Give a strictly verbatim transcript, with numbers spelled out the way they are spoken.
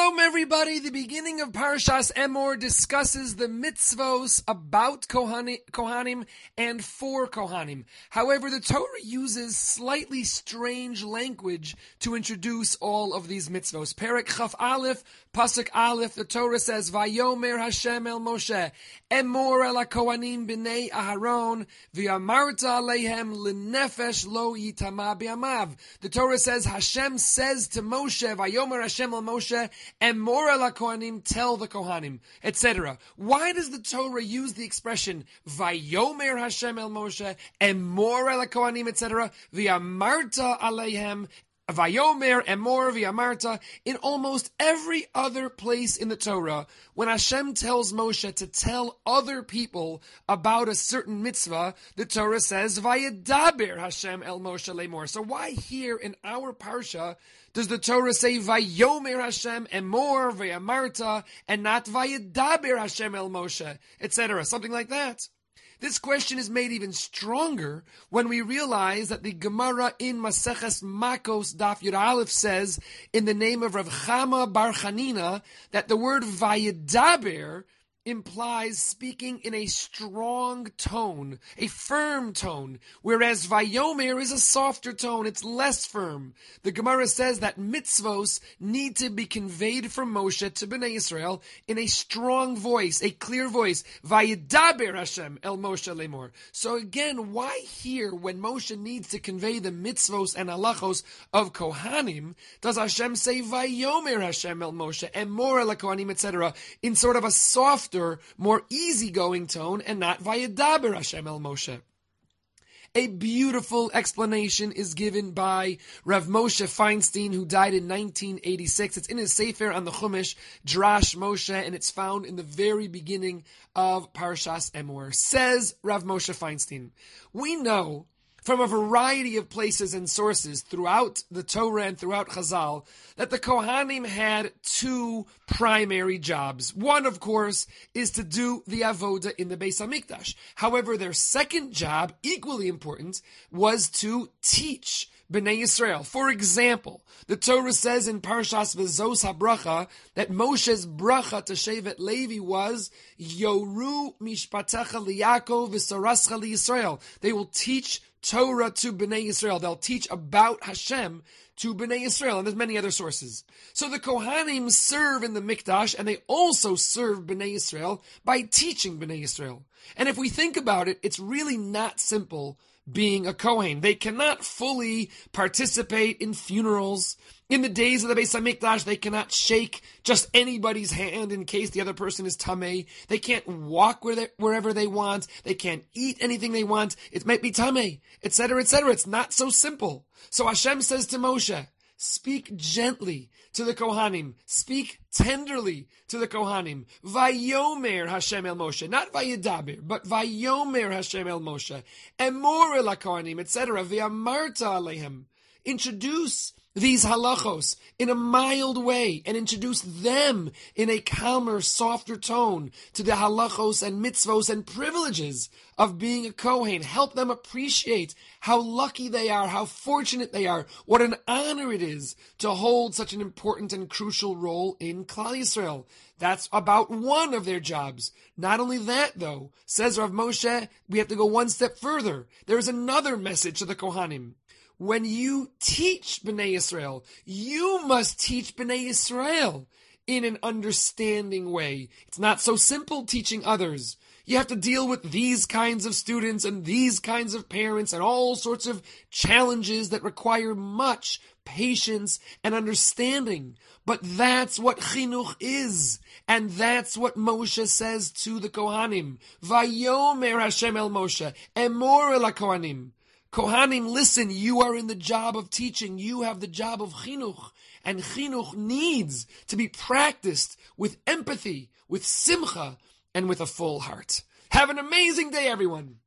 Shalom everybody, the beginning of Parashas Emor discusses the mitzvos about Kohani, Kohanim and for Kohanim. However, the Torah uses slightly strange language to introduce all of these mitzvos. Perek Chaf Aleph, Pasuk Aleph, the Torah says, Vayomer Hashem el Moshe, Emor el HaKohanim b'nei Aharon, v'yamarta aleihem l'nefesh lo yitama b'yamav. The Torah says, Hashem says to Moshe, Vayomer Hashem el Moshe, Emor el HaKohanim, tell the Kohanim, et cetera. Why does the Torah use the expression Vayomer Hashem el Moshe, Emor el HaKohanim, et cetera, v'yamarta aleihem, Vayomer, Emor, V'yamarta, in almost every other place in the Torah, when Hashem tells Moshe to tell other people about a certain mitzvah, the Torah says, Vayadaber Hashem el Moshe lemor. So why here in our parsha does the Torah say, Vayomer Hashem, Emor, V'yamarta, and not Vayadaber Hashem el Moshe, et cetera, something like that? This question is made even stronger when we realize that the Gemara in Maseches Makos Daf Yud Aleph says, in the name of Rav Chama Bar Chanina, that the word Vayedaber implies speaking in a strong tone, a firm tone, whereas Vayomer is a softer tone, it's less firm. The Gemara says that mitzvos need to be conveyed from Moshe to Bnei Israel in a strong voice, a clear voice. Vayedaber Hashem el Moshe lemor. So again, why here, when Moshe needs to convey the mitzvos and halachos of Kohanim, does Hashem say Vayomer Hashem el Moshe, Emor el Kohanim, et cetera, in sort of a soft, more easygoing tone, and not Vayedaber Hashem el Moshe? A beautiful explanation is given by Rav Moshe Feinstein, who died in nineteen eighty-six. It's in his Sefer on the Chumash, Drash Moshe, and it's found in the very beginning of Parashas Emor. Says Rav Moshe Feinstein, we know from a variety of places and sources throughout the Torah and throughout Chazal, that the Kohanim had two primary jobs. One, of course, is to do the avoda in the Beis HaMikdash. However, their second job, equally important, was to teach Bnei Yisrael. For example, the Torah says in Parshas V'zos HaBracha that Moshe's bracha to Shevet Levi was Yoru Mishpatecha LiYaakov V'Sorascha LiYisrael. They will teach Torah to Bnei Yisrael. They'll teach about Hashem to Bnei Yisrael, and there's many other sources. So the Kohanim serve in the Mikdash, and they also serve Bnei Yisrael by teaching Bnei Yisrael. And if we think about it, it's really not simple being a Kohen. They cannot fully participate in funerals. In the days of the Beis HaMikdash, they cannot shake just anybody's hand in case the other person is tamei. They can't walk where they, wherever they want. They can't eat anything they want. It might be tamei, et cetera, et cetera. It's not so simple. So Hashem says to Moshe, speak gently to the Kohanim. Speak tenderly to the Kohanim. Vayomer Hashem el Moshe. Not Vayedaber, but Vayomer Hashem el Moshe. Emor el HaKohanim, et cetera. V'yamarta aleihem. Introduce these halachos in a mild way and introduce them in a calmer, softer tone to the halachos and mitzvos and privileges of being a Kohen. Help them appreciate how lucky they are, how fortunate they are, what an honor it is to hold such an important and crucial role in Klal Yisrael. That's about one of their jobs. Not only that, though, says Rav Moshe, we have to go one step further. There is another message to the Kohanim. When you teach Bnei Yisrael, you must teach Bnei Yisrael in an understanding way. It's not so simple teaching others. You have to deal with these kinds of students and these kinds of parents and all sorts of challenges that require much patience and understanding. But that's what chinuch is. And that's what Moshe says to the Kohanim. Vayomer Hashem el Moshe, Emor el HaKohanim. Kohanim, listen, you are in the job of teaching. You have the job of chinuch. And chinuch needs to be practiced with empathy, with simcha, and with a full heart. Have an amazing day, everyone.